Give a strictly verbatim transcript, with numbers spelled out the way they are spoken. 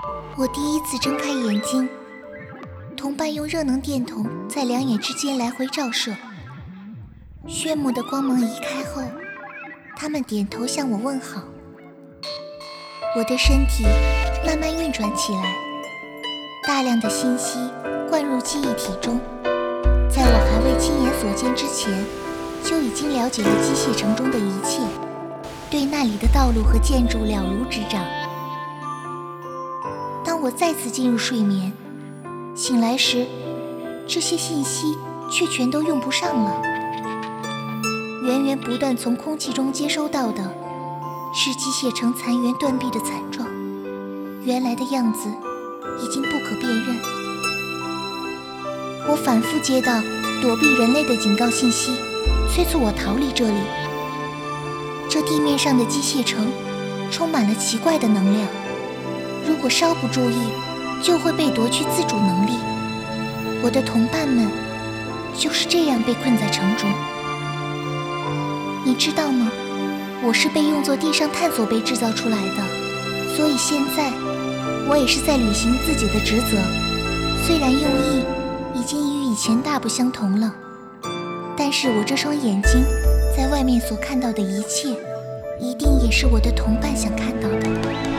我第一次睁开眼睛，同伴用热能电筒在两眼之间来回照射，炫目的光芒移开后，他们点头向我问好。我的身体慢慢运转起来，大量的信息灌入记忆体中，在我还未亲眼所见之前，就已经了解了机械城中的一切，对那里的道路和建筑了如指掌。当我再次进入睡眠，醒来时，这些信息却全都用不上了。源源不断从空气中接收到的是机械城残垣断壁的惨状，原来的样子已经不可辨认。我反复接到躲避人类的警告信息，催促我逃离这里。这地面上的机械城充满了奇怪的能量，如果稍不注意，就会被夺去自主能力。我的同伴们就是这样被困在城中。你知道吗？我是被用作地上探索被制造出来的，所以现在我也是在履行自己的职责。虽然用意已经与以前大不相同了，但是我这双眼睛在外面所看到的一切，一定也是我的同伴想看到的。